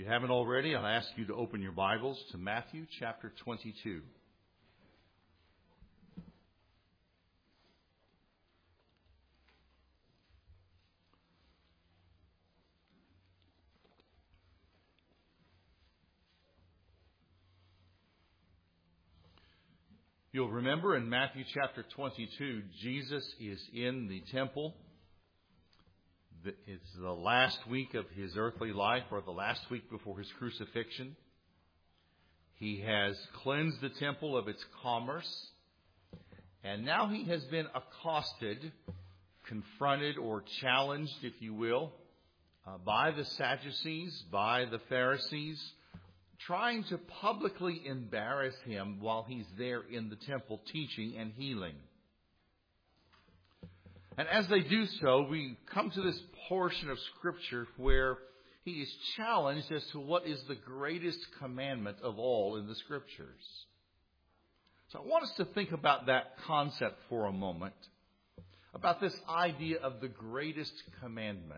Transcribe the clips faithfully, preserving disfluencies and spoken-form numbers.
you haven't already, I'll ask you to open your Bibles to Matthew chapter twenty-two. You'll remember in Matthew chapter twenty-two, Jesus is in the temple. It's the last week of his earthly life, or the last week before his crucifixion. He has cleansed the temple of its commerce. And now he has been accosted, confronted, or challenged, if you will, uh, by the Sadducees, by the Pharisees, trying to publicly embarrass him while he's there in the temple teaching and healing. And as they do so, we come to this portion of Scripture where he is challenged as to what is the greatest commandment of all in the Scriptures. So I want us to think about that concept for a moment, about this idea of the greatest commandment.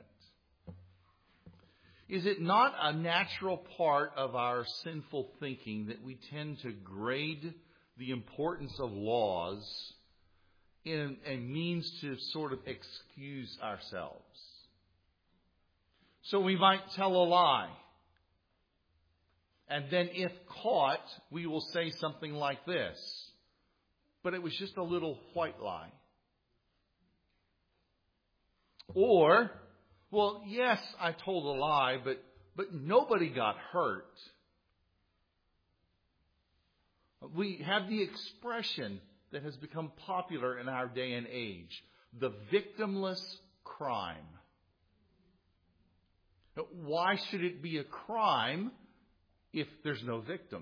Is it not a natural part of our sinful thinking that we tend to grade the importance of laws in a means to sort of excuse ourselves? So we might tell a lie. And then if caught, we will say something like this: but it was just a little white lie. Or, well, yes, I told a lie, but, but nobody got hurt. We have the expression that has become popular in our day and age, the victimless crime. Why should it be a crime if there's no victim?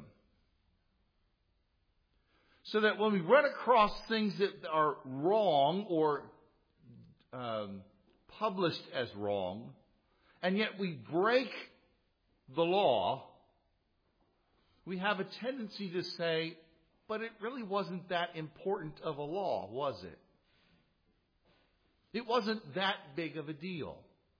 So that when we run across things that are wrong or um, published as wrong, and yet we break the law, we have a tendency to say, but it really wasn't that important of a law, was it? It wasn't that big of a deal.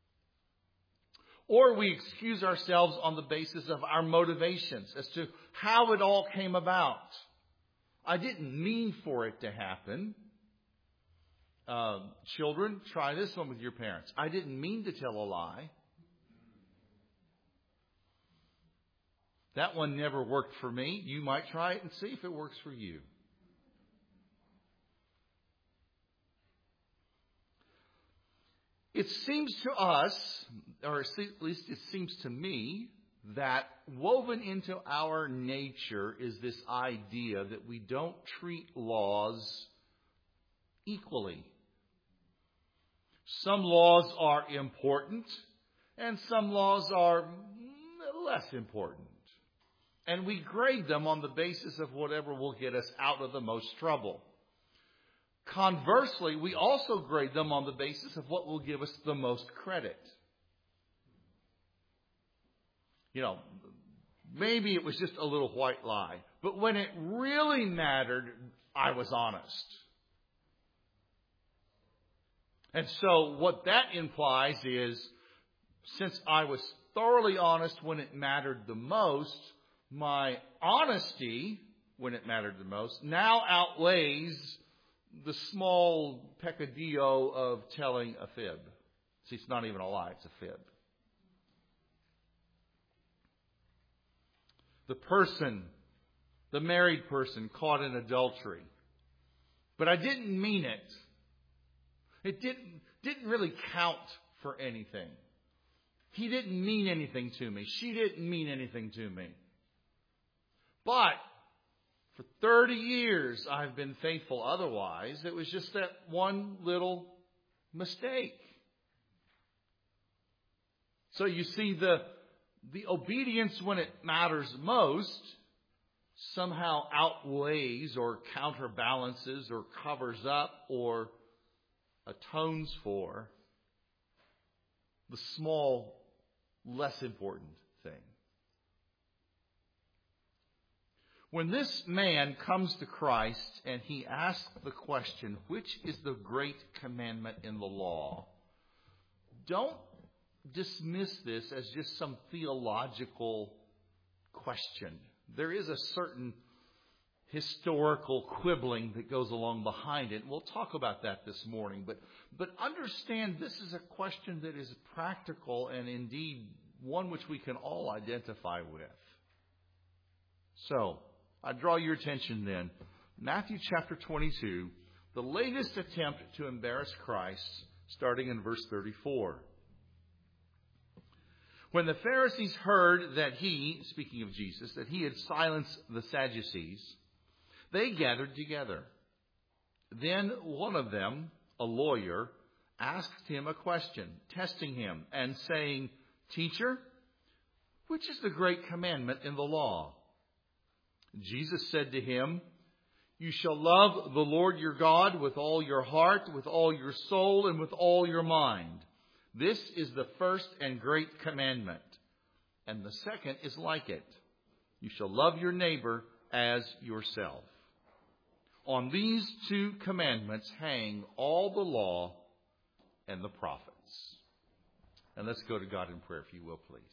Or we excuse ourselves on the basis of our motivations as to how it all came about. I didn't mean for it to happen. Uh, children, try this one with your parents. I didn't mean to tell a lie. That one never worked for me. You might try it and see if it works for you. It seems to us, or at least it seems to me, that woven into our nature is this idea that we don't treat laws equally. Some laws are important, and some laws are less important. And we grade them on the basis of whatever will get us out of the most trouble. Conversely, we also grade them on the basis of what will give us the most credit. You know, maybe it was just a little white lie, but when it really mattered, I was honest. And so what that implies is, since I was thoroughly honest when it mattered the most, my honesty, when it mattered the most, now outweighs the small peccadillo of telling a fib. See, it's not even a lie, it's a fib. The person, the married person caught in adultery. But I didn't mean it. It didn't, didn't really count for anything. He didn't mean anything to me. She didn't mean anything to me. But for thirty years, I've been faithful otherwise. It was just that one little mistake. So you see, the, the obedience when it matters most somehow outweighs or counterbalances or covers up or atones for the small, less important thing. When this man comes to Christ and he asks the question, which is the great commandment in the law? Don't dismiss this as just some theological question. There is a certain historical quibbling that goes along behind it. We'll talk about that this morning. But, but understand this is a question that is practical and indeed one which we can all identify with. So, I draw your attention then. Matthew chapter twenty-two, the latest attempt to embarrass Christ, starting in verse thirty-four. When the Pharisees heard that he, speaking of Jesus, that he had silenced the Sadducees, they gathered together. Then one of them, a lawyer, asked him a question, testing him and saying, "Teacher, which is the great commandment in the law?" Jesus said to him, "You shall love the Lord your God with all your heart, with all your soul, and with all your mind. This is the first and great commandment. And the second is like it. You shall love your neighbor as yourself. On these two commandments hang all the law and the prophets." And let's go to God in prayer, if you will, please.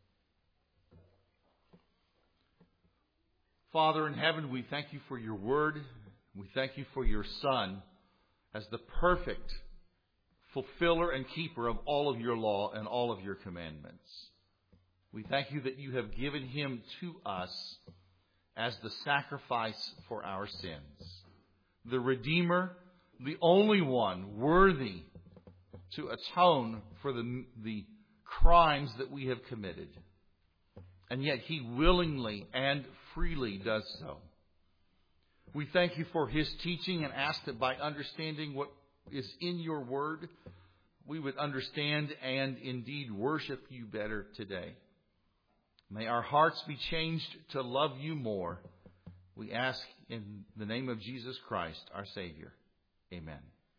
Father in heaven, we thank you for your word. We thank you for your Son as the perfect fulfiller and keeper of all of your law and all of your commandments. We thank you that you have given him to us as the sacrifice for our sins. The Redeemer, the only one worthy to atone for the, the crimes that we have committed. And yet he willingly and freely does so. We thank you for his teaching and ask that by understanding what is in your word, we would understand and indeed worship you better today. May our hearts be changed to love you more. We ask in the name of Jesus Christ, our Savior. Amen.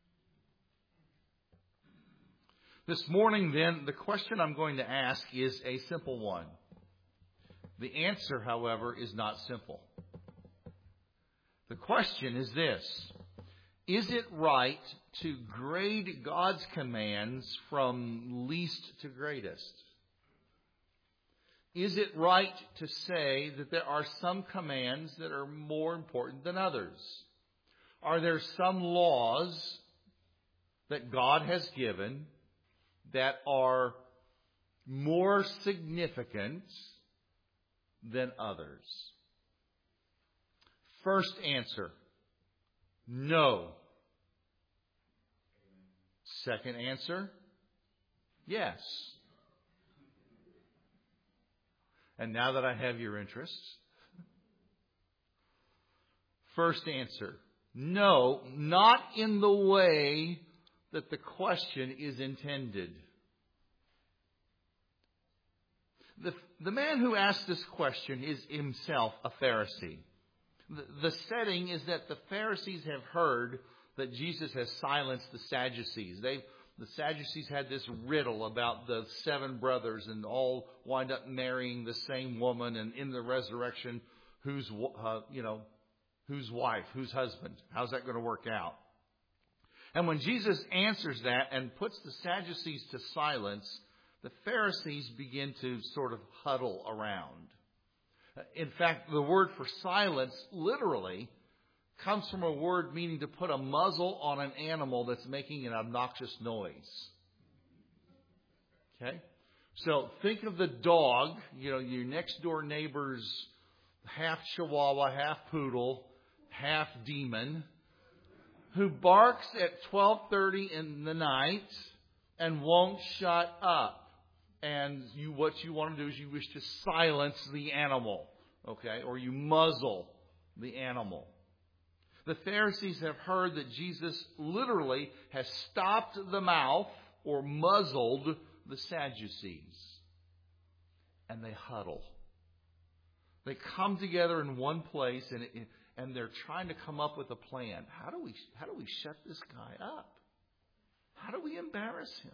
This morning, then, the question I'm going to ask is a simple one. The answer, however, is not simple. The question is this: is it right to grade God's commands from least to greatest? Is it right to say that there are some commands that are more important than others? Are there some laws that God has given that are more significant than others? First answer, no. Second answer, yes. And now that I have your interests, first answer, no, not in the way that the question is intended. The, the man who asked this question is himself a Pharisee. The, the setting is that the Pharisees have heard that Jesus has silenced the Sadducees. They've The Sadducees had this riddle about the seven brothers and all wind up marrying the same woman, and in the resurrection, whose uh, you know, whose wife, whose husband? How's that going to work out? And when Jesus answers that and puts the Sadducees to silence, the Pharisees begin to sort of huddle around. In fact, the word for silence literally comes from a word meaning to put a muzzle on an animal that's making an obnoxious noise. Okay? So think of the dog, you know, your next door neighbor's half Chihuahua, half poodle, half demon, who barks at twelve thirty in the night and won't shut up. And you, what you want to do is you wish to silence the animal, okay? Or you muzzle the animal. The Pharisees have heard that Jesus literally has stopped the mouth or muzzled the Sadducees. And they huddle. They come together in one place and, and they're trying to come up with a plan. How do we, how do we shut this guy up? How do we embarrass him?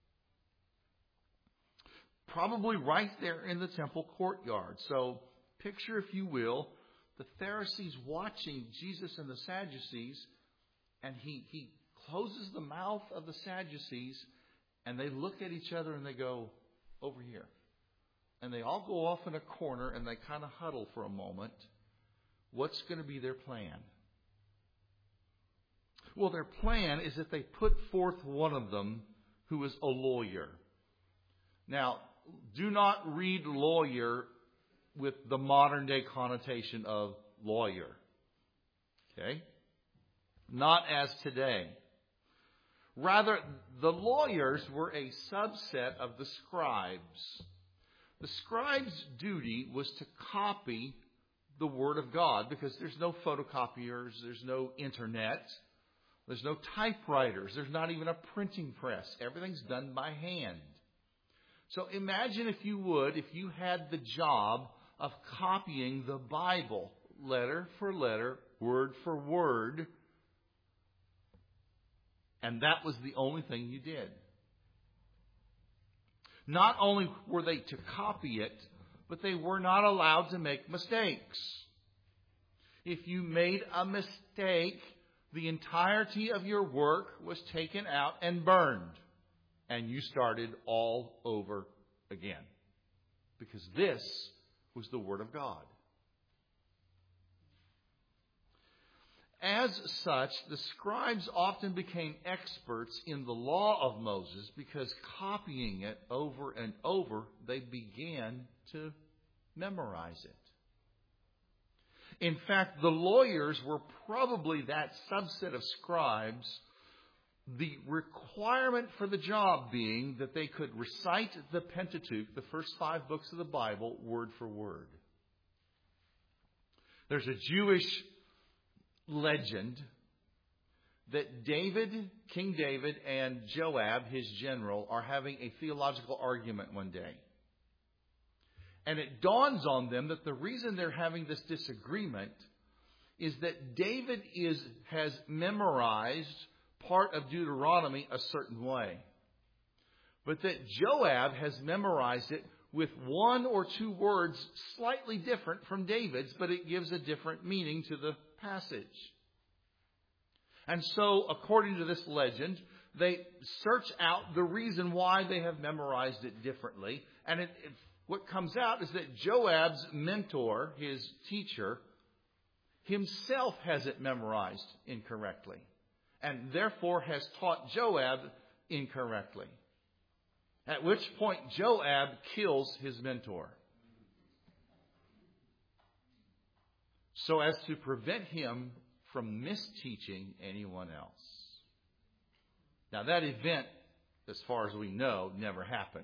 Probably right there in the temple courtyard. So picture, if you will, the Pharisees watching Jesus and the Sadducees, and he, he closes the mouth of the Sadducees, And they look at each other and they go, over here. And they all go off in a corner and they kind of huddle for a moment. What's going to be their plan? Well, their plan is that they put forth one of them who is a lawyer. Now, do not read lawyer with the modern day connotation of lawyer. Okay? Not as today. Rather, the lawyers were a subset of the scribes. The scribe's duty was to copy the Word of God because there's no photocopiers, there's no internet, there's no typewriters, there's not even a printing press. Everything's done by hand. So imagine, if you would, if you had the job of copying the Bible, letter for letter, word for word, and that was the only thing you did. Not only were they to copy it, but they were not allowed to make mistakes. If you made a mistake, the entirety of your work was taken out and burned. And you started all over again. Because this was the Word of God. As such, the scribes often became experts in the law of Moses because copying it over and over, they began to memorize it. In fact, the lawyers were probably that subset of scribes, the requirement for the job being that they could recite the Pentateuch, the first five books of the Bible, word for word. There's a Jewish legend that David, King David, and Joab, his general, are having a theological argument one day. And it dawns on them that the reason they're having this disagreement is that David is has memorized part of Deuteronomy a certain way, but that Joab has memorized it with one or two words slightly different from David's, but it gives a different meaning to the passage. And so, according to this legend, they search out the reason why they have memorized it differently. And it, it, what comes out is that Joab's mentor, his teacher, himself has it memorized incorrectly, and therefore has taught Joab incorrectly. At which point Joab kills his mentor, so as to prevent him from misteaching anyone else. Now, that event, as far as we know, never happened.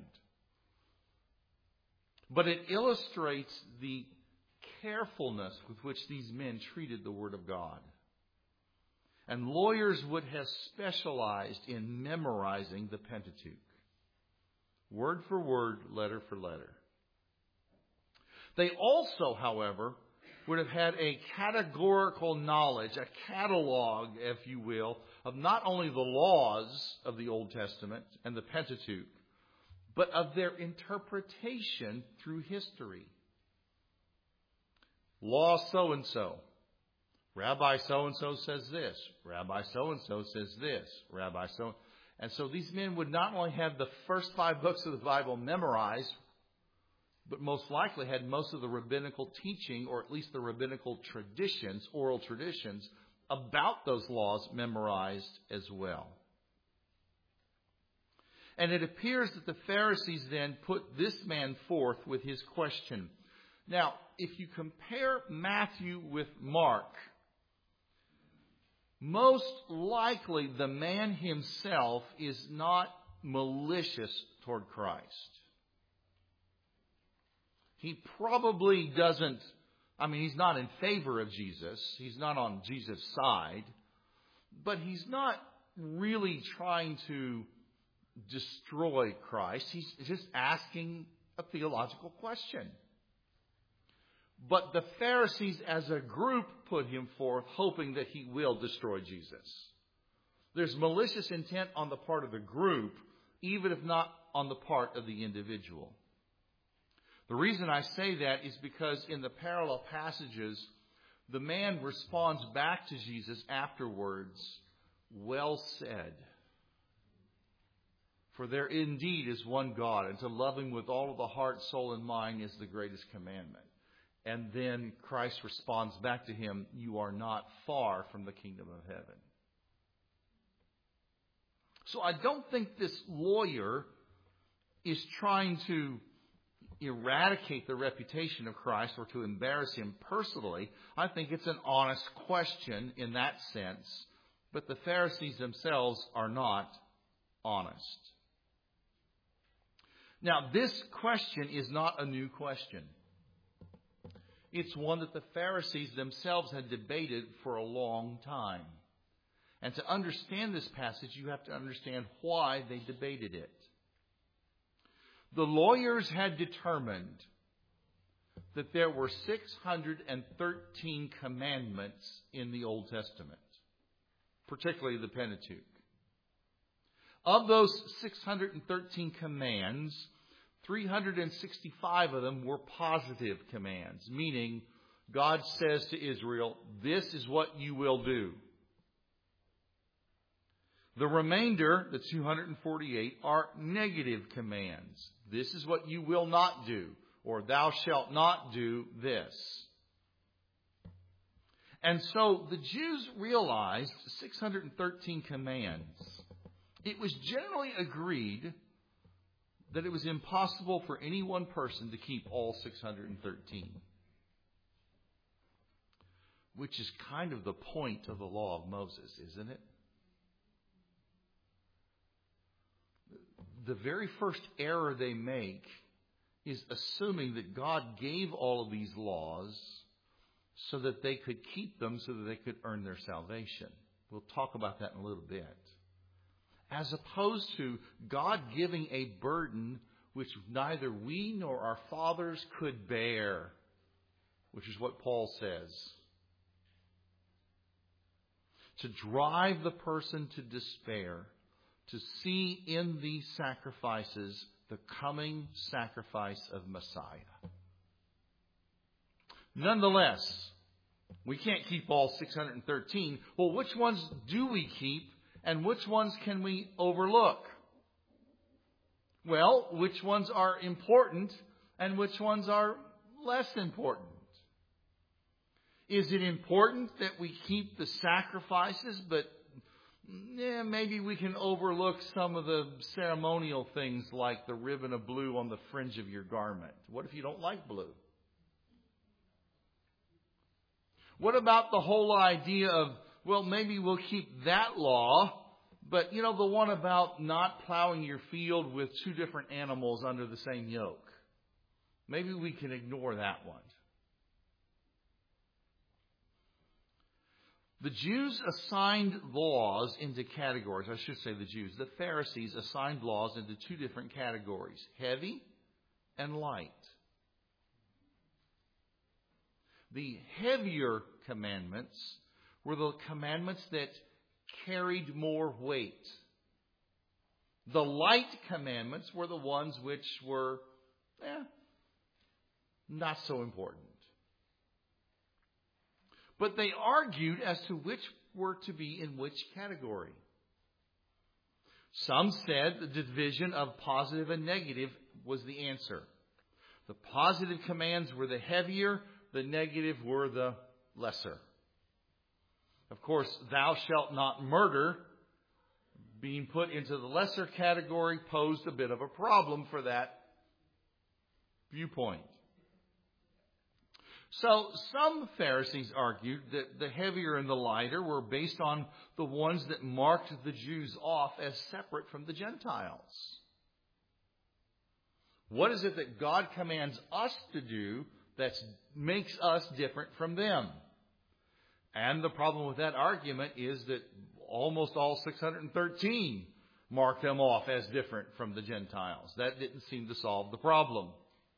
But it illustrates the carefulness with which these men treated the Word of God. And lawyers would have specialized in memorizing the Pentateuch, word for word, letter for letter. They also, however, would have had a categorical knowledge, a catalog, if you will, of not only the laws of the Old Testament and the Pentateuch, but of their interpretation through history. Law so-and-so. Rabbi so-and-so says this. Rabbi so-and-so says this. Rabbi so... And so these men would not only have the first five books of the Bible memorized, but most likely had most of the rabbinical teaching, or at least the rabbinical traditions, oral traditions, about those laws memorized as well. And it appears that the Pharisees then put this man forth with his question. Now, if you compare Matthew with Mark, most likely the man himself is not malicious toward Christ. He probably doesn't, I mean, he's not in favor of Jesus. He's not on Jesus' side. But he's not really trying to destroy Christ. He's just asking a theological question. But the Pharisees as a group put him forth, hoping that he will destroy Jesus. There's malicious intent on the part of the group, even if not on the part of the individual. The reason I say that is because in the parallel passages, the man responds back to Jesus afterwards, "Well said." For there indeed is one God, and to love Him with all of the heart, soul, and mind is the greatest commandment. And then Christ responds back to him, you are not far from the kingdom of heaven. So I don't think this lawyer is trying to eradicate the reputation of Christ or to embarrass him personally. I think it's an honest question in that sense. But the Pharisees themselves are not honest. Now, this question is not a new question. It's one that the Pharisees themselves had debated for a long time. And to understand this passage, you have to understand why they debated it. The lawyers had determined that there were six hundred thirteen commandments in the Old Testament, particularly the Pentateuch. Of those six hundred thirteen commands, three hundred sixty-five of them were positive commands, meaning God says to Israel, this is what you will do. The remainder, the two hundred forty-eight, are negative commands. This is what you will not do, or thou shalt not do this. And so the Jews realized six hundred thirteen commands. It was generally agreed that it was impossible for any one person to keep all six hundred thirteen. Which is kind of the point of the law of Moses, isn't it? The very first error they make is assuming that God gave all of these laws so that they could keep them so that they could earn their salvation. We'll talk about that in a little bit. As opposed to God giving a burden which neither we nor our fathers could bear, which is what Paul says. To drive the person to despair, to see in these sacrifices the coming sacrifice of Messiah. Nonetheless, we can't keep all six hundred thirteen. Well, which ones do we keep and which ones can we overlook? Well, which ones are important and which ones are less important? Is it important that we keep the sacrifices, but yeah, maybe we can overlook some of the ceremonial things like the ribbon of blue on the fringe of your garment? What if you don't like blue? What about the whole idea of, well, maybe we'll keep that law, but, you know, the one about not plowing your field with two different animals under the same yoke. Maybe we can ignore that one. The Jews assigned laws into categories. I should say the Jews. The Pharisees assigned laws into two different categories, heavy and light. The heavier commandments were the commandments that carried more weight. The light commandments were the ones which were eh, not so important. But they argued as to which were to be in which category. Some said the division of positive and negative was the answer. The positive commands were the heavier, the negative were the lesser. Of course, thou shalt not murder, being put into the lesser category, posed a bit of a problem for that viewpoint. So some Pharisees argued that the heavier and the lighter were based on the ones that marked the Jews off as separate from the Gentiles. What is it that God commands us to do that makes us different from them? And the problem with that argument is that almost all six hundred thirteen mark them off as different from the Gentiles. That didn't seem to solve the problem.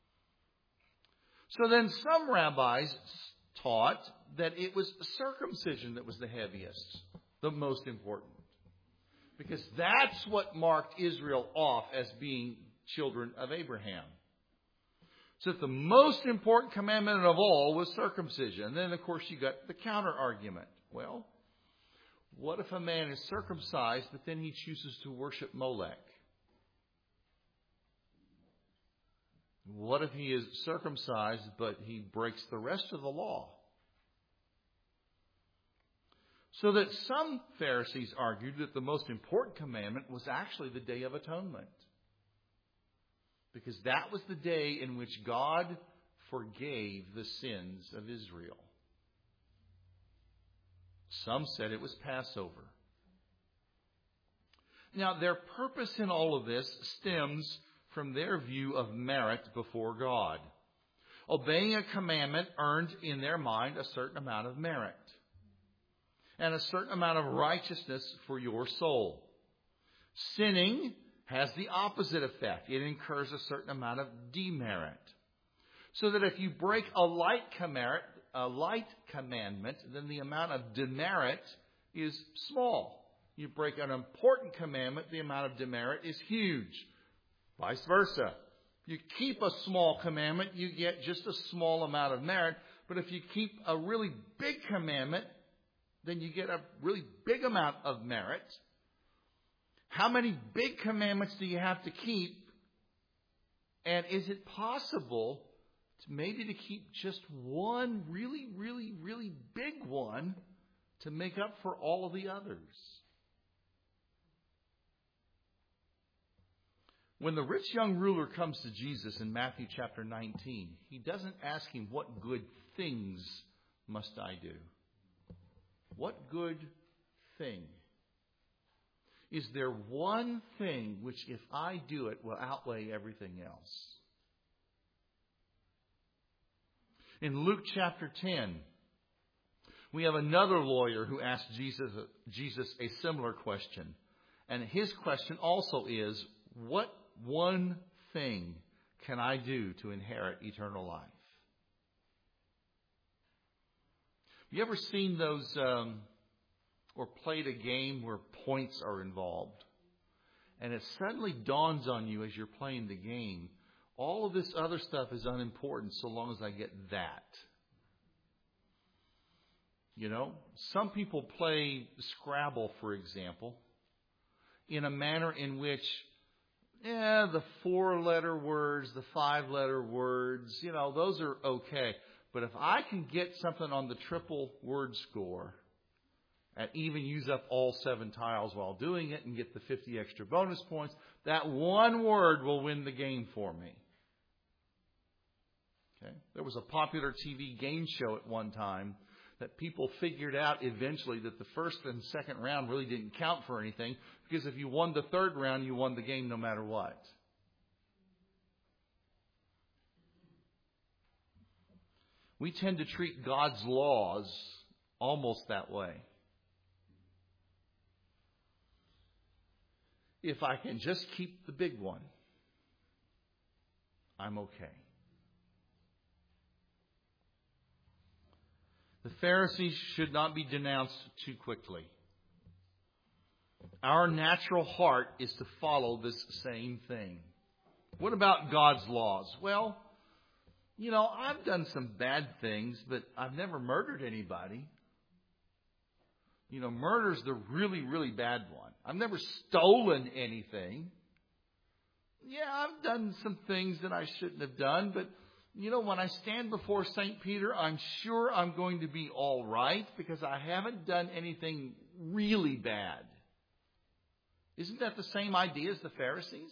So then some rabbis taught that it was circumcision that was the heaviest, the most important. Because that's what marked Israel off as being children of Abraham. So the most important commandment of all was circumcision. And then, of course, you got the counter argument. Well, what if a man is circumcised, but then he chooses to worship Molech? What if he is circumcised, but he breaks the rest of the law? So that some Pharisees argued that the most important commandment was actually the Day of Atonement. Because that was the day in which God forgave the sins of Israel. Some said it was Passover. Now, their purpose in all of this stems from their view of merit before God. Obeying a commandment earned in their mind a certain amount of merit and a certain amount of righteousness for your soul. Sinning has the opposite effect. It incurs a certain amount of demerit. So that if you break a light commandment, a light commandment, then the amount of demerit is small. You break an important commandment, the amount of demerit is huge. Vice versa. If you keep a small commandment, you get just a small amount of merit. But if you keep a really big commandment, then you get a really big amount of merit. How many big commandments do you have to keep? And is it possible to maybe to keep just one really, really, really big one to make up for all of the others? When the rich young ruler comes to Jesus in Matthew chapter nineteen, he doesn't ask him, what good things must I do? What good thing? Is there one thing which, if I do it, will outweigh everything else? In Luke chapter ten, we have another lawyer who asked Jesus, Jesus a similar question. And his question also is, what one thing can I do to inherit eternal life? Have you ever seen those... Um, or played a game where points are involved? And it suddenly dawns on you as you're playing the game, all of this other stuff is unimportant so long as I get that. You know, some people play Scrabble, for example, in a manner in which, yeah, the four-letter words, the five-letter words, you know, those are okay. But if I can get something on the triple word score, and even use up all seven tiles while doing it and get the fifty extra bonus points, that one word will win the game for me. Okay? There was a popular T V game show at one time that people figured out eventually that the first and second round really didn't count for anything, because if you won the third round, you won the game no matter what. We tend to treat God's laws almost that way. If I can just keep the big one, I'm okay. The Pharisees should not be denounced too quickly. Our natural heart is to follow this same thing. What about God's laws? Well, you know, I've done some bad things, but I've never murdered anybody. You know, murder's the really, really bad one. I've never stolen anything. Yeah, I've done some things that I shouldn't have done, but, you know, when I stand before Saint Peter, I'm sure I'm going to be all right because I haven't done anything really bad. Isn't that the same idea as the Pharisees?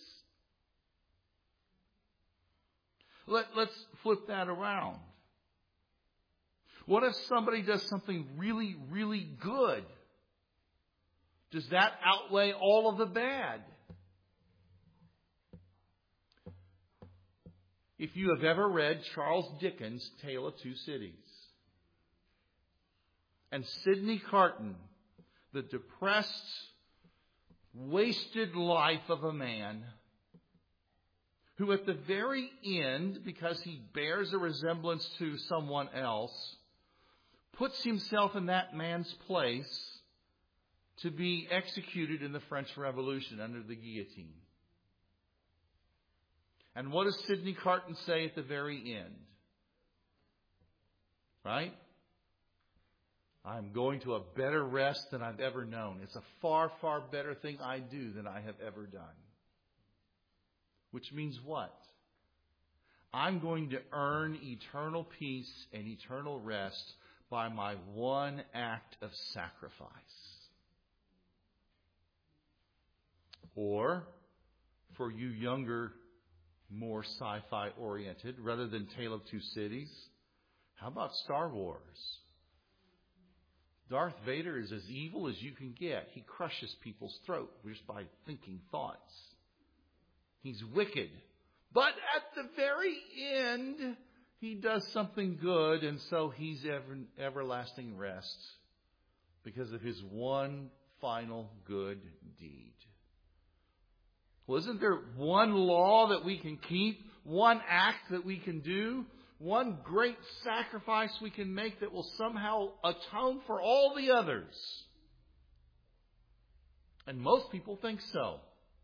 Let, let's flip that around. What if somebody does something really, really good? Does that outweigh all of the bad? If you have ever read Charles Dickens' Tale of Two Cities, and Sidney Carton, the depressed, wasted life of a man who at the very end, because he bears a resemblance to someone else, puts himself in that man's place to be executed in the French Revolution under the guillotine. And what does Sidney Carton say at the very end? Right? I'm going to a better rest than I've ever known. It's a far, far better thing I do than I have ever done. Which means what? I'm going to earn eternal peace and eternal rest by my one act of sacrifice. Or, for you younger, more sci-fi oriented, rather than Tale of Two Cities, how about Star Wars? Darth Vader is as evil as you can get. He crushes people's throat just by thinking thoughts. He's wicked. But at the very end, he does something good, and so he's ever, everlasting rest because of his one final good deed. Well, isn't there one law that we can keep, one act that we can do, one great sacrifice we can make that will somehow atone for all the others? And most people think so.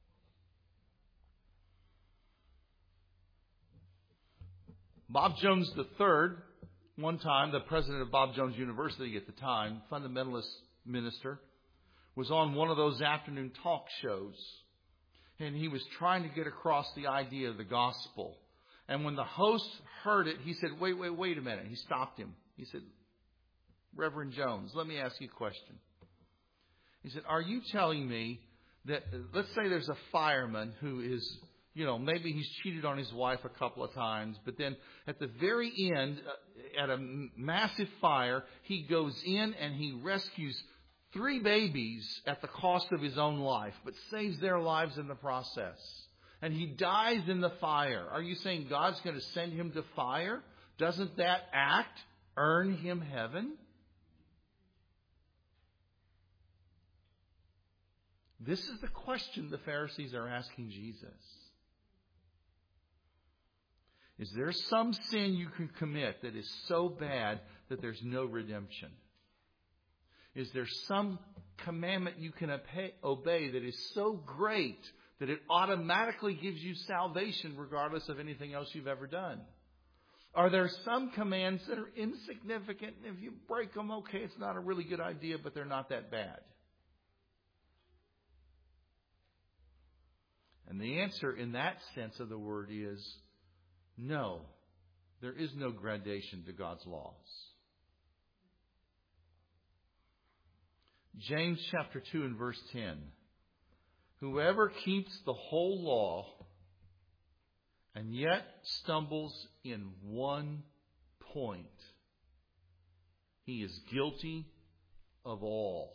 Bob Jones the third, one time, the president of Bob Jones University at the time, fundamentalist minister, was on one of those afternoon talk shows. And he was trying to get across the idea of the gospel. And when the host heard it, he said, wait, wait, wait a minute. He stopped him. He said, Reverend Jones, let me ask you a question. He said, are you telling me that, let's say there's a fireman who is, you know, maybe he's cheated on his wife a couple of times, but then at the very end, uh, at a massive fire, he goes in and he rescues three babies at the cost of his own life, but saves their lives in the process. And he dies in the fire. Are you saying God's going to send him to fire? Doesn't that act earn him heaven? This is the question the Pharisees are asking Jesus. Is there some sin you can commit that is so bad that there's no redemption? Is there some commandment you can obey that is so great that it automatically gives you salvation regardless of anything else you've ever done? Are there some commands that are insignificant, and if you break them, okay, it's not a really good idea, but they're not that bad? And the answer in that sense of the word is no. There is no gradation to God's laws. James chapter two and verse ten. Whoever keeps the whole law and yet stumbles in one point, he is guilty of all.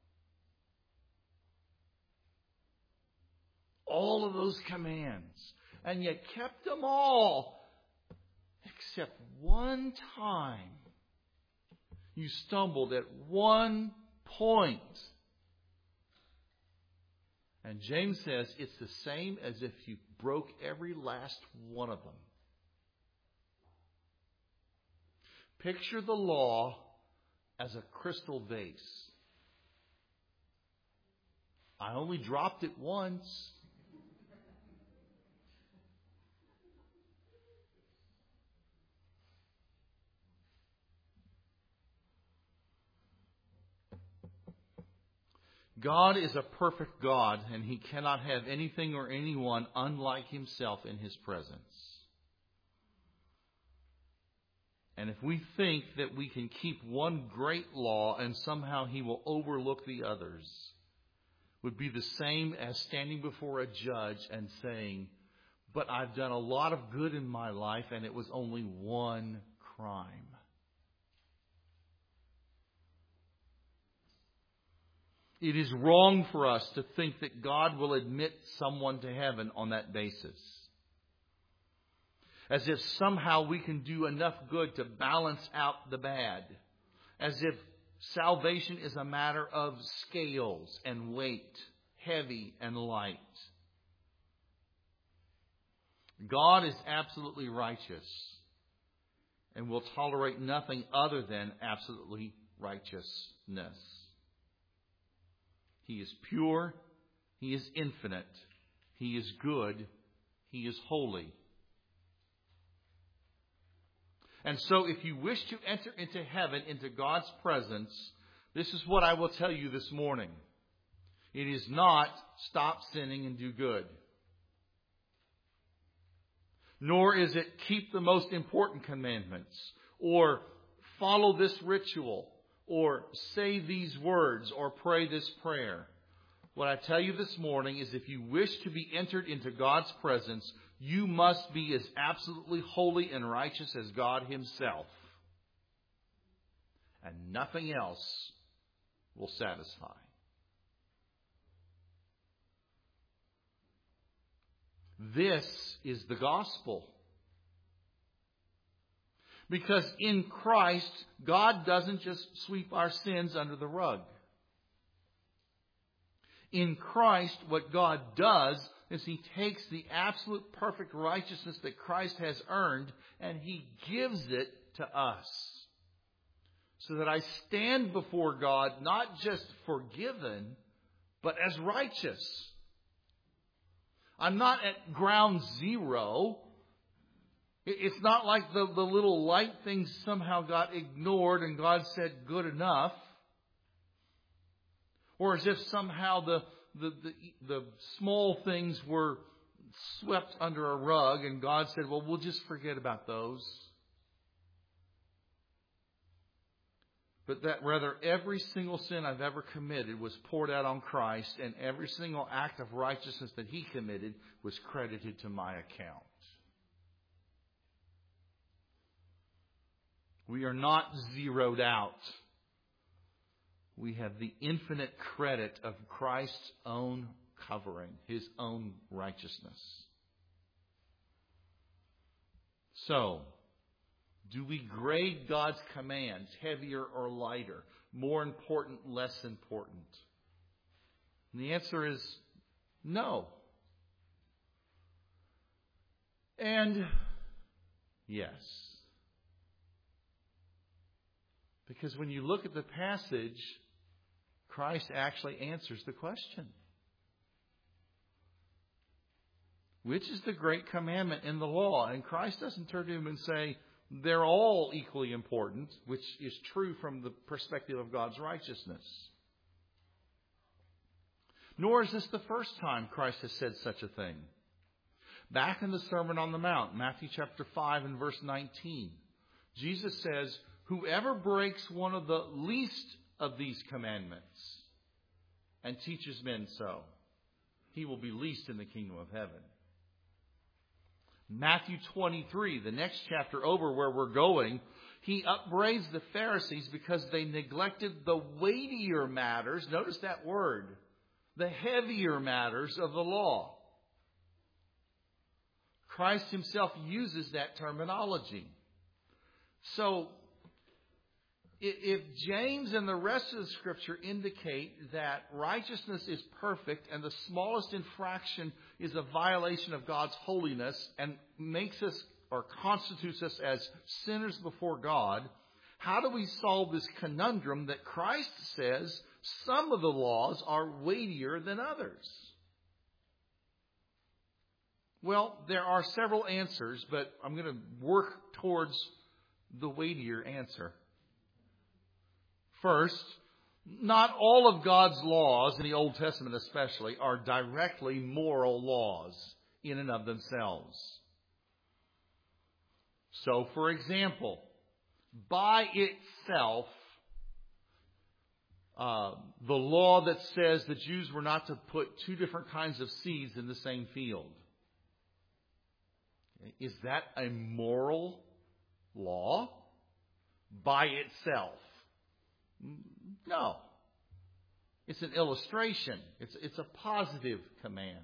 All of those commands, and yet kept them all, except one time you stumbled at one point. And James says it's the same as if you broke every last one of them. Picture the law as a crystal vase. I only dropped it once. God is a perfect God, and He cannot have anything or anyone unlike Himself in His presence. And if we think that we can keep one great law and somehow He will overlook the others, would be the same as standing before a judge and saying, but I've done a lot of good in my life and it was only one crime. It is wrong for us to think that God will admit someone to heaven on that basis. As if somehow we can do enough good to balance out the bad. As if salvation is a matter of scales and weight, heavy and light. God is absolutely righteous and will tolerate nothing other than absolutely righteousness. He is pure. He is infinite. He is good. He is holy. And so if you wish to enter into heaven, into God's presence, this is what I will tell you this morning. It is not stop sinning and do good. Nor is it keep the most important commandments, or follow this ritual, or say these words, or pray this prayer. What I tell you this morning is if you wish to be entered into God's presence, you must be as absolutely holy and righteous as God Himself. And nothing else will satisfy. This is the gospel. Because in Christ, God doesn't just sweep our sins under the rug. In Christ, what God does is He takes the absolute perfect righteousness that Christ has earned and He gives it to us. So that I stand before God not just forgiven, but as righteous. I'm not at ground zero. It's not like the, the little light things somehow got ignored and God said, good enough. Or as if somehow the, the, the, the small things were swept under a rug and God said, well, we'll just forget about those. But that rather every single sin I've ever committed was poured out on Christ, and every single act of righteousness that He committed was credited to my account. We are not zeroed out. We have the infinite credit of Christ's own covering, His own righteousness. So, do we grade God's commands heavier or lighter? More important, less important? And the answer is no. And yes. Because when you look at the passage, Christ actually answers the question. Which is the great commandment in the law? And Christ doesn't turn to him and say, they're all equally important, which is true from the perspective of God's righteousness. Nor is this the first time Christ has said such a thing. Back in the Sermon on the Mount, Matthew chapter five and verse nineteen, Jesus says, whoever breaks one of the least of these commandments and teaches men so, he will be least in the kingdom of heaven. Matthew twenty-three, the next chapter over where we're going, He upbraids the Pharisees because they neglected the weightier matters. Notice that word. The heavier matters of the law. Christ Himself uses that terminology. So, if James and the rest of the Scripture indicate that righteousness is perfect and the smallest infraction is a violation of God's holiness and makes us or constitutes us as sinners before God, how do we solve this conundrum that Christ says some of the laws are weightier than others? Well, there are several answers, but I'm going to work towards the weightier answer. First, not all of God's laws, in the Old Testament especially, are directly moral laws in and of themselves. So, for example, by itself, uh, the law that says the Jews were not to put two different kinds of seeds in the same field, is that a moral law by itself? No. It's an illustration. It's, it's a positive command.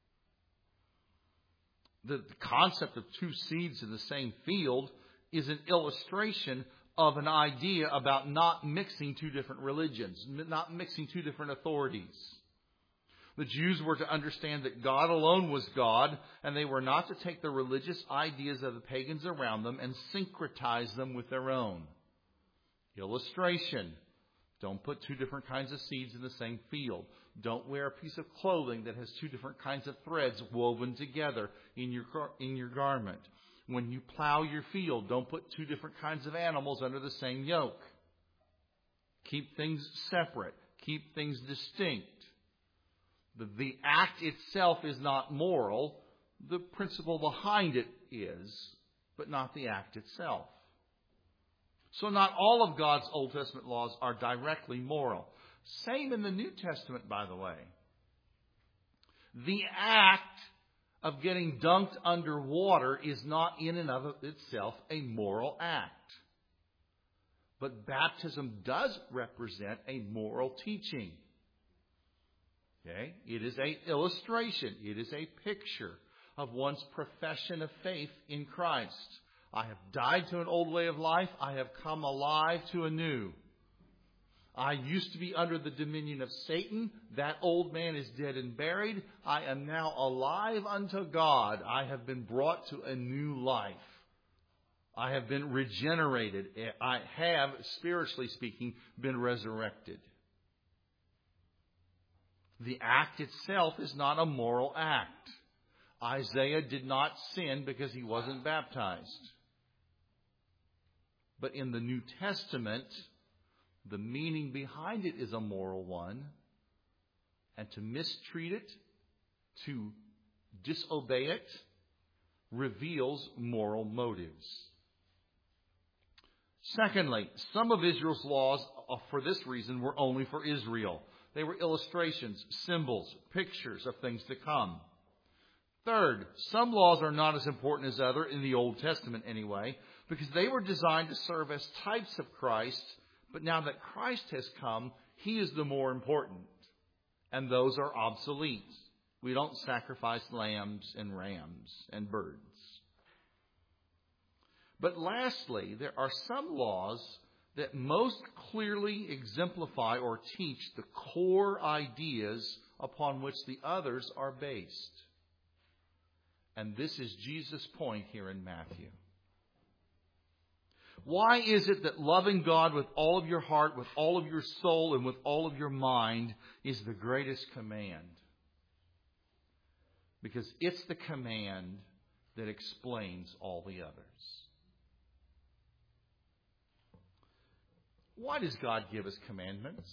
The, the concept of two seeds in the same field is an illustration of an idea about not mixing two different religions, not mixing two different authorities. The Jews were to understand that God alone was God, and they were not to take the religious ideas of the pagans around them and syncretize them with their own. Illustration. Don't put two different kinds of seeds in the same field. Don't wear a piece of clothing that has two different kinds of threads woven together in your in your garment. When you plow your field, don't put two different kinds of animals under the same yoke. Keep things separate. Keep things distinct. The, the act itself is not moral. The principle behind it is, but not the act itself. So not all of God's Old Testament laws are directly moral. Same in the New Testament, by the way. The act of getting dunked underwater is not in and of itself a moral act. But baptism does represent a moral teaching. Okay? It is an illustration. It is a picture of one's profession of faith in Christ. I have died to an old way of life. I have come alive to a new. I used to be under the dominion of Satan. That old man is dead and buried. I am now alive unto God. I have been brought to a new life. I have been regenerated. I have, spiritually speaking, been resurrected. The act itself is not a moral act. Isaiah did not sin because he wasn't baptized. But in the New Testament, the meaning behind it is a moral one. And to mistreat it, to disobey it, reveals moral motives. Secondly, some of Israel's laws, for this reason, were only for Israel. They were illustrations, symbols, pictures of things to come. Third, some laws are not as important as others, in the Old Testament anyway, because they were designed to serve as types of Christ. But now that Christ has come, He is the more important. And those are obsolete. We don't sacrifice lambs and rams and birds. But lastly, there are some laws that most clearly exemplify or teach the core ideas upon which the others are based. And this is Jesus' point here in Matthew. Why is it that loving God with all of your heart, with all of your soul, and with all of your mind is the greatest command? Because it's the command that explains all the others. Why does God give us commandments?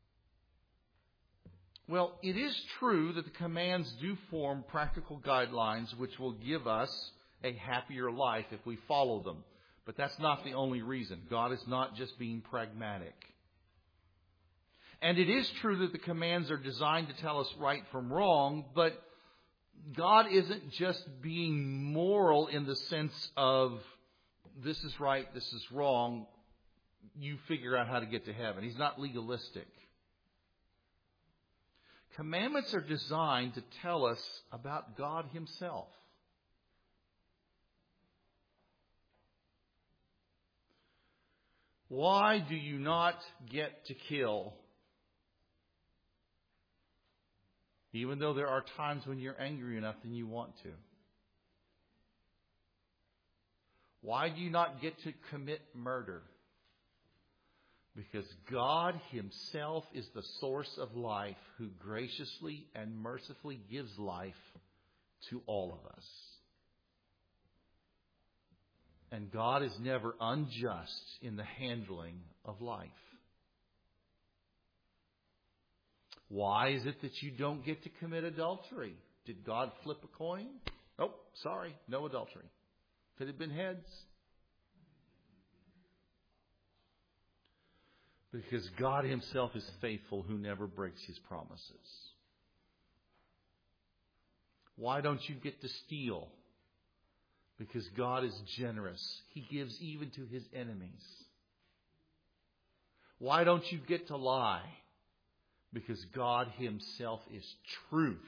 Well, it is true that the commands do form practical guidelines which will give us a happier life if we follow them. But that's not the only reason. God is not just being pragmatic. And it is true that the commands are designed to tell us right from wrong, but God isn't just being moral in the sense of this is right, this is wrong, you figure out how to get to heaven. He's not legalistic. Commandments are designed to tell us about God Himself. Why do you not get to kill? Even though there are times when you're angry enough and you want to. Why do you not get to commit murder? Because God Himself is the source of life, who graciously and mercifully gives life to all of us. And God is never unjust in the handling of life. Why is it that you don't get to commit adultery? Did God flip a coin? Oh, sorry, no adultery. If it had been heads. Because God Himself is faithful, who never breaks His promises. Why don't you get to steal? Because God is generous. He gives even to His enemies. Why don't you get to lie? Because God Himself is truth.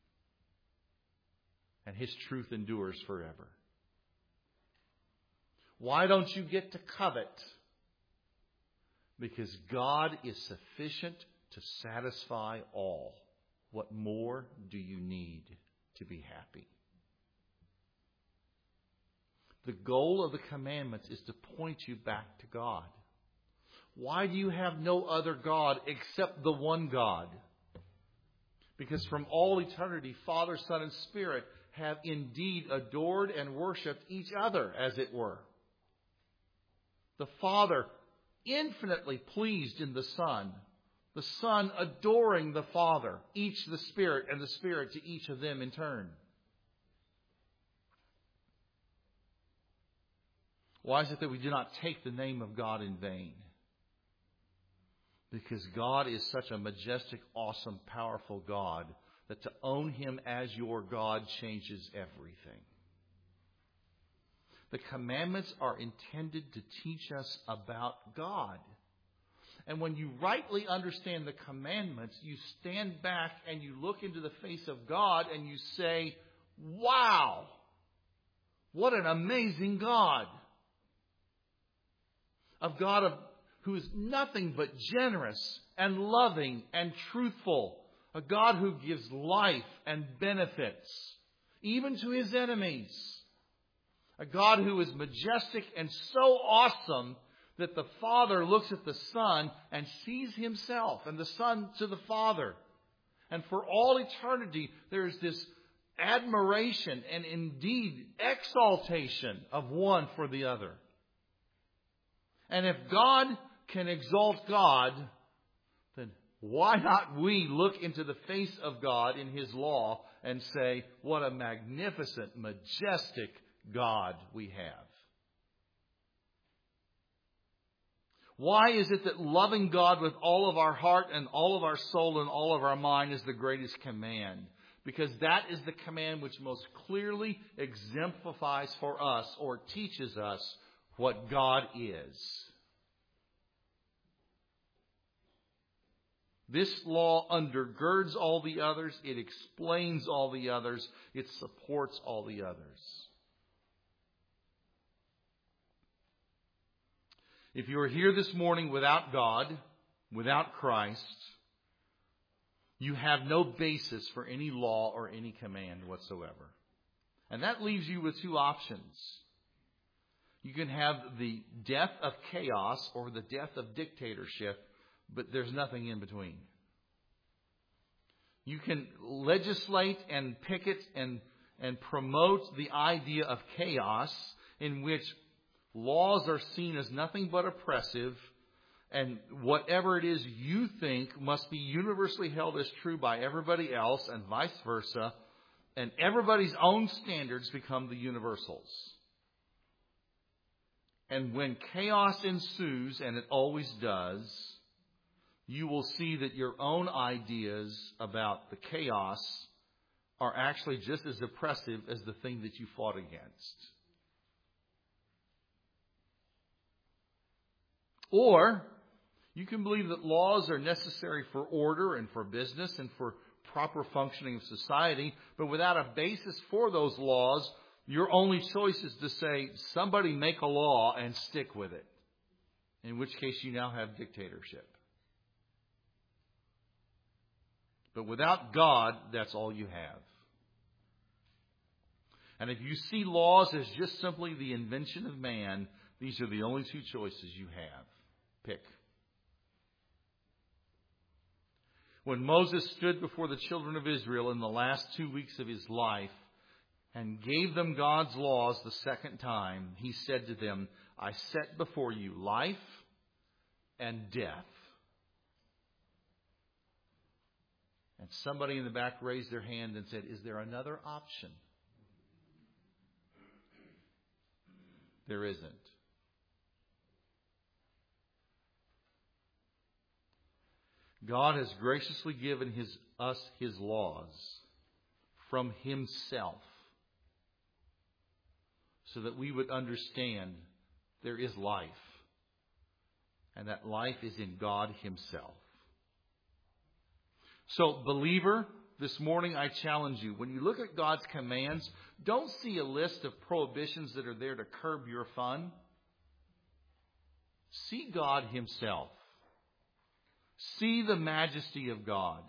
And His truth endures forever. Why don't you get to covet? Because God is sufficient to satisfy all. What more do you need to be happy? The goal of the commandments is to point you back to God. Why do you have no other God except the one God? Because from all eternity, Father, Son, and Spirit have indeed adored and worshipped each other, as it were. The Father infinitely pleased in the Son. The Son adoring the Father, each the Spirit, and the Spirit to each of them in turn. Why is it that we do not take the name of God in vain? Because God is such a majestic, awesome, powerful God that to own Him as your God changes everything. The commandments are intended to teach us about God. And when you rightly understand the commandments, you stand back and you look into the face of God and you say, wow, what an amazing God. A God of, who is nothing but generous and loving and truthful. A God who gives life and benefits, even to His enemies. A God who is majestic and so awesome that the Father looks at the Son and sees Himself, and the Son to the Father. And for all eternity, there is this admiration and indeed exaltation of one for the other. And if God can exalt God, then why not we look into the face of God in His law and say, what a magnificent, majestic God we have. Why is it that loving God with all of our heart and all of our soul and all of our mind is the greatest command? Because that is the command which most clearly exemplifies for us or teaches us what God is. This law undergirds all the others. It explains all the others. It supports all the others. If you are here this morning without God, without Christ, you have no basis for any law or any command whatsoever. And that leaves you with two options. You can have the death of chaos or the death of dictatorship, but there's nothing in between. You can legislate and picket and, and promote the idea of chaos in which laws are seen as nothing but oppressive, and whatever it is you think must be universally held as true by everybody else, and vice versa, and everybody's own standards become the universals. And when chaos ensues, and it always does, you will see that your own ideas about the chaos are actually just as oppressive as the thing that you fought against. Or you can believe that laws are necessary for order and for business and for proper functioning of society, but without a basis for those laws, your only choice is to say, somebody make a law and stick with it. In which case you now have dictatorship. But without God, that's all you have. And if you see laws as just simply the invention of man, these are the only two choices you have. Pick. When Moses stood before the children of Israel in the last two weeks of his life and gave them God's laws the second time, he said to them, I set before you life and death. And somebody in the back raised their hand and said, is there another option? There isn't. God has graciously given his, us His laws from Himself so that we would understand there is life, and that life is in God Himself. So, believer, this morning I challenge you, when you look at God's commands, don't see a list of prohibitions that are there to curb your fun. See God Himself. See the majesty of God.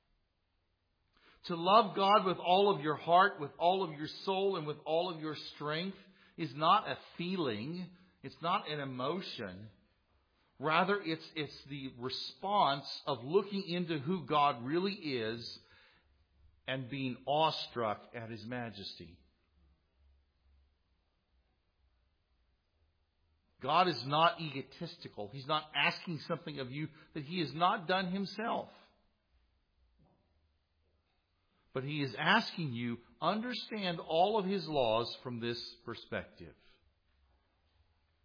To love God with all of your heart, with all of your soul, and with all of your strength is not a feeling. It's not an emotion. Rather, it's, it's the response of looking into who God really is and being awestruck at His majesty. God is not egotistical. He's not asking something of you that He has not done Himself. But He is asking you, understand all of His laws from this perspective.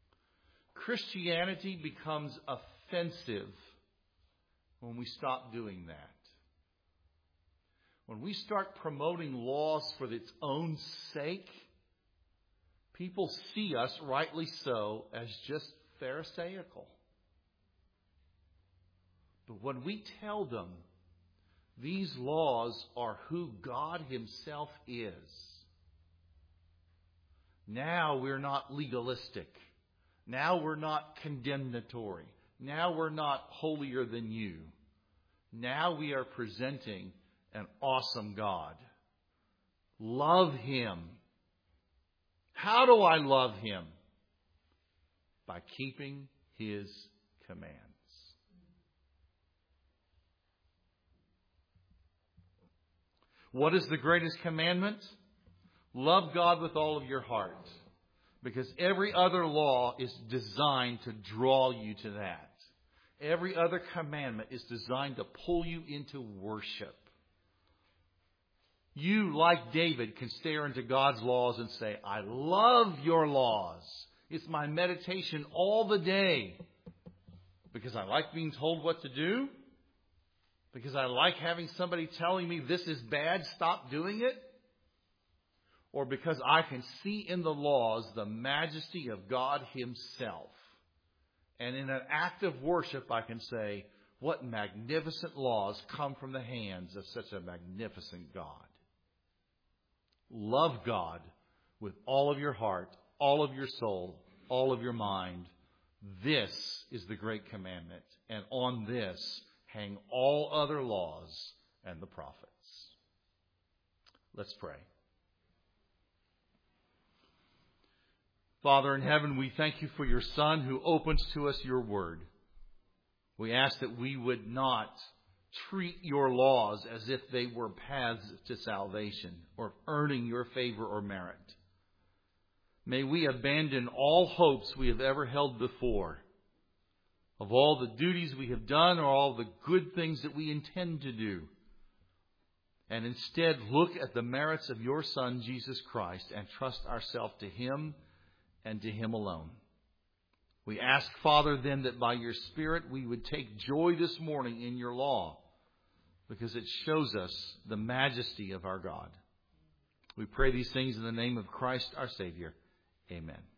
Christianity becomes offensive when we stop doing that. When we start promoting laws for its own sake, people see us, rightly so, as just Pharisaical. But when we tell them these laws are who God Himself is, now we're not legalistic. Now we're not condemnatory. Now we're not holier than you. Now we are presenting an awesome God. Love Him. How do I love Him? By keeping His commands. What is the greatest commandment? Love God with all of your heart. Because every other law is designed to draw you to that. Every other commandment is designed to pull you into worship. You, like David, can stare into God's laws and say, I love your laws. It's my meditation all the day. Because I like being told what to do. Because I like having somebody telling me this is bad, stop doing it. Or because I can see in the laws the majesty of God Himself. And in an act of worship, I can say, what magnificent laws come from the hands of such a magnificent God. Love God with all of your heart, all of your soul, all of your mind. This is the great commandment. And on this hang all other laws and the prophets. Let's pray. Father in heaven, we thank you for your Son who opens to us your word. We ask that we would not treat your laws as if they were paths to salvation or earning your favor or merit. May we abandon all hopes we have ever held before of all the duties we have done or all the good things that we intend to do, and instead look at the merits of your Son, Jesus Christ, and trust ourselves to Him and to Him alone. We ask, Father, then, that by your Spirit we would take joy this morning in your law, because it shows us the majesty of our God. We pray these things in the name of Christ our Savior. Amen.